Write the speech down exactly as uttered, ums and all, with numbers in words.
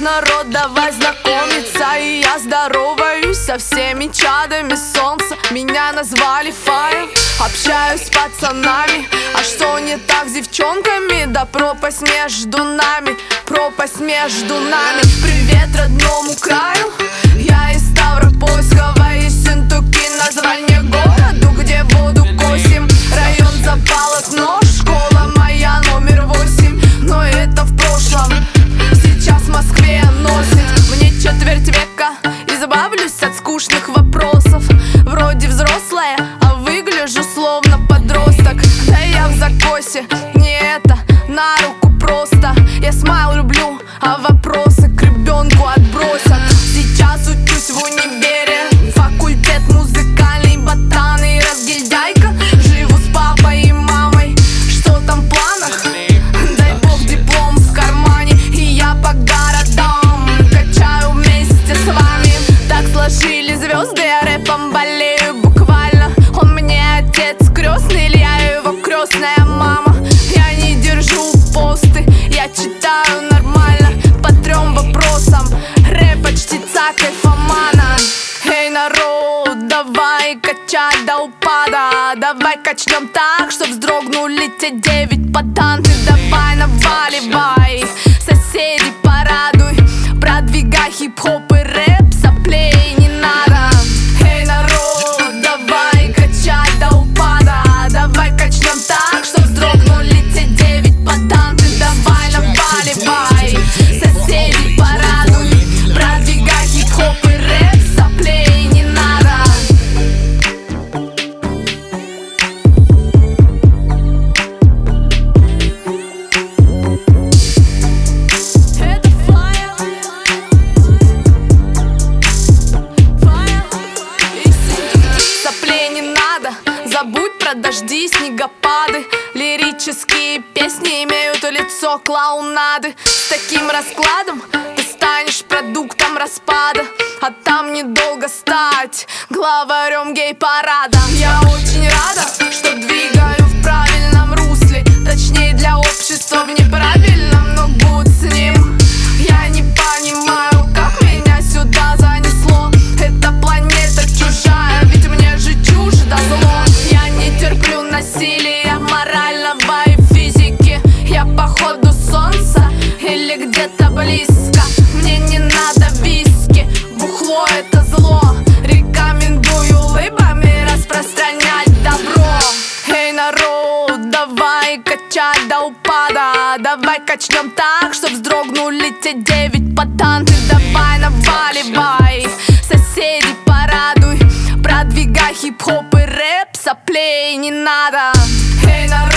народ, давай знакомиться. И я здороваюсь со всеми чадами солнца. Меня назвали Фаем, общаюсь с пацанами. А что не так с девчонками? Да пропасть между нами, пропасть между нами. Привет родному краю, я из Ставропольского, из Сентуки. Название городу, где воду косим. Район запалок нож, школа моя номер восемь. Но это в прошлом, сейчас в Москве носит. Мне четверть века, избавлюсь от скучных вопросов. Вроде взрослая, а выгляжу словно подросток. Да я в закосе, не это, на руку просто. Я смайл люблю, а вопросы к ребенку отбросят. Сейчас учусь в универе, факультет музыкальный, ботан и разгильдяйка. Живу с папой и мамой, что там в планах? Дай бог диплом в кармане, и я по городам качаю вместе с вами. Так сложились звезды, я рэпом болею буквально. Он мне отец крестный, или я его крестная мама. Я не держу посты, я читаю нормально по трем вопросам. Рэп почти кайфомана. Эй, народ, давай качать до упада. Давай качнем так, чтоб вздрогнули те девять патанты. Давай наваливай, соседей порадуй. Продвигай хип-хоп и рэп, соплей не надо. Эй, народ, давай качать до упада. Давай качнем так, чтоб вздрогнули те девять патанты. Давай наваливай, соседей порадуй. Продвигай хип-хоп и рэп, соплей не надо. Это Фая, Фая и Сентуки. Соплей не надо, забудь про дожди, снегопады. Лирические песни имеют лицо клоунады. С таким раскладом ты станешь продуктом распада, а там недолго стать главарем гей-парада. Я очень рада, что двигаю в правильном русле. Точнее для общества в неправильном, но будь с ним. Я не понимаю, как меня сюда занесло. Эта планета чужая, ведь мне же чуждо зло. Я не терплю насилия морального и физики. Я походу солнца или где-то близко. Мне не надо виски, бухло это зло. Рекомендую лыбами распространять добро. Эй, народ, давай качать до упада. Давай качнем так, чтоб вздрогнули те девять патанты. Давай наваливай, соседей порадуй. Продвигай хип-хоп и рэп, соплей не надо. Эй, народ.